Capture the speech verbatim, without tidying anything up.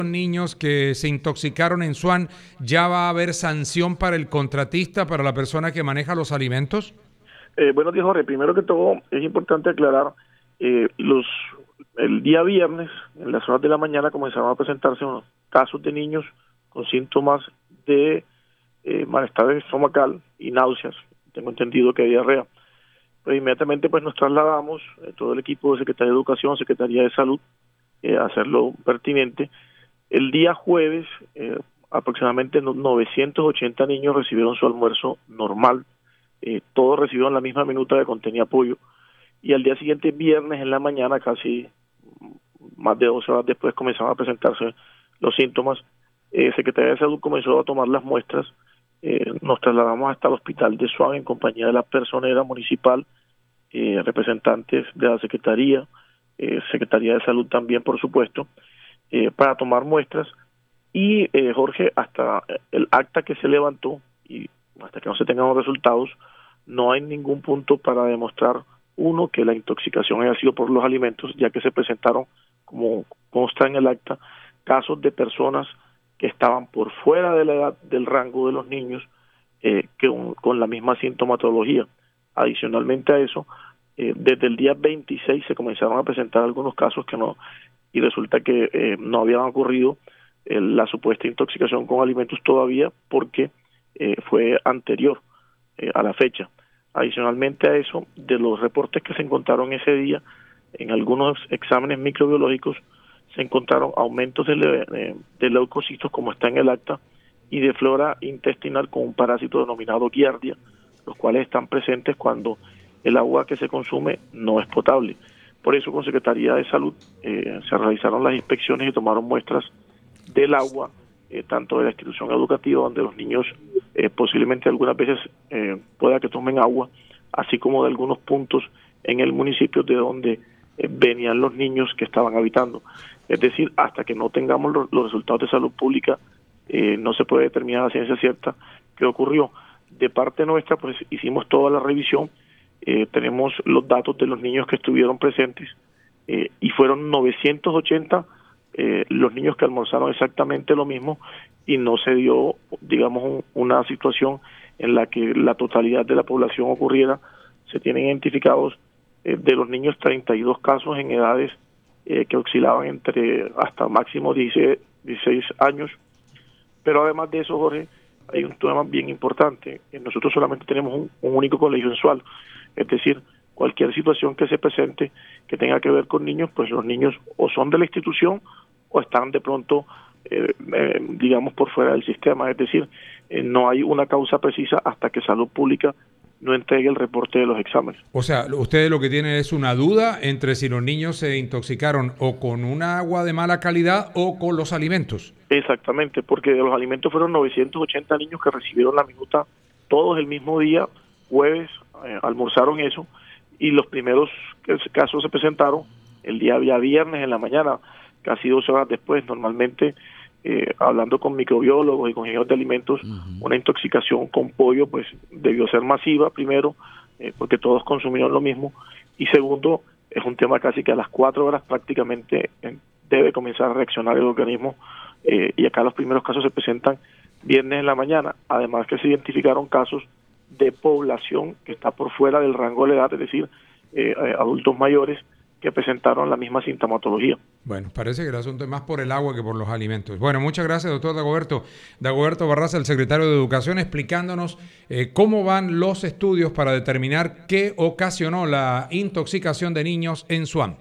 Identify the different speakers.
Speaker 1: Niños que se intoxicaron en Swan, ¿ya va a haber sanción para el contratista, para la persona que maneja los alimentos?
Speaker 2: Eh, buenos días, Jorge. Primero que todo, es importante aclarar, eh, los el día viernes, en las horas de la mañana, comenzaron a presentarse unos casos de niños con síntomas de eh, malestar estomacal y náuseas. Tengo entendido que hay diarrea. Pues inmediatamente pues nos trasladamos, eh, todo el equipo de Secretaría de Educación, Secretaría de Salud, eh, a hacer lo pertinente. El día jueves, eh, aproximadamente novecientos ochenta niños recibieron su almuerzo normal. Eh, todos recibieron la misma minuta que contenía pollo. Y al día siguiente, viernes en la mañana, casi más de doce horas después, comenzaron a presentarse los síntomas. Eh, Secretaría de Salud comenzó a tomar las muestras. Eh, nos trasladamos hasta el hospital de Swan en compañía de la personera municipal, eh, representantes de la Secretaría, eh, Secretaría de Salud también, por supuesto, Eh, para tomar muestras. Y eh, Jorge, hasta el acta que se levantó y hasta que no se tengan los resultados, no hay ningún punto para demostrar, uno, que la intoxicación haya sido por los alimentos, ya que se presentaron, como consta en el acta, casos de personas que estaban por fuera de la edad del rango de los niños, eh, que un, con la misma sintomatología. Adicionalmente a eso, eh, desde el día veintiséis se comenzaron a presentar algunos casos que no, y resulta que eh, no habían ocurrido eh, la supuesta intoxicación con alimentos todavía, porque eh, fue anterior eh, a la fecha. Adicionalmente a eso, de los reportes que se encontraron ese día, en algunos exámenes microbiológicos se encontraron aumentos de, de, de leucocitos, como está en el acta, y de flora intestinal con un parásito denominado Giardia, los cuales están presentes cuando el agua que se consume no es potable. Por eso, con Secretaría de Salud eh, se realizaron las inspecciones y tomaron muestras del agua, eh, tanto de la institución educativa, donde los niños eh, posiblemente algunas veces eh, pueda que tomen agua, así como de algunos puntos en el municipio de donde eh, venían los niños que estaban habitando. Es decir, hasta que no tengamos los, los resultados de salud pública, eh, no se puede determinar a ciencia cierta qué ocurrió. De parte nuestra, pues hicimos toda la revisión. Eh, tenemos los datos de los niños que estuvieron presentes, eh, y fueron novecientos ochenta eh, los niños que almorzaron exactamente lo mismo, y no se dio, digamos, un, una situación en la que la totalidad de la población ocurriera. Se tienen identificados eh, de los niños treinta y dos casos en edades eh, que oscilaban entre hasta máximo dieciséis años. Pero además de eso, Jorge, hay un tema bien importante. Nosotros solamente tenemos un, un único colegio en Swan. Es decir, cualquier situación que se presente que tenga que ver con niños, pues los niños o son de la institución o están de pronto, eh, eh, digamos, por fuera del sistema. Es decir, eh, no hay una causa precisa hasta que Salud Pública no entregue el reporte de los exámenes.
Speaker 1: O sea, ustedes lo que tienen es una duda entre si los niños se intoxicaron o con un agua de mala calidad o con los alimentos.
Speaker 2: Exactamente, porque de los alimentos fueron novecientos ochenta niños que recibieron la minuta todos el mismo día, jueves, eh, almorzaron eso, y los primeros casos se presentaron el día, día viernes en la mañana, casi dos horas después. Normalmente, eh, hablando con microbiólogos y con ingenieros de alimentos, uh-huh. una intoxicación con pollo pues debió ser masiva, primero, eh, porque todos consumieron lo mismo, y segundo, es un tema casi que a las cuatro horas prácticamente eh, debe comenzar a reaccionar el organismo, eh, y acá los primeros casos se presentan viernes en la mañana, además que se identificaron casos de población que está por fuera del rango de edad, es decir, eh, eh, adultos mayores que presentaron la misma sintomatología.
Speaker 1: Bueno, parece que el asunto es más por el agua que por los alimentos. Bueno, muchas gracias, doctor Dagoberto. Dagoberto Barraza, el secretario de Educación, explicándonos eh, cómo van los estudios para determinar qué ocasionó la intoxicación de niños en Swan.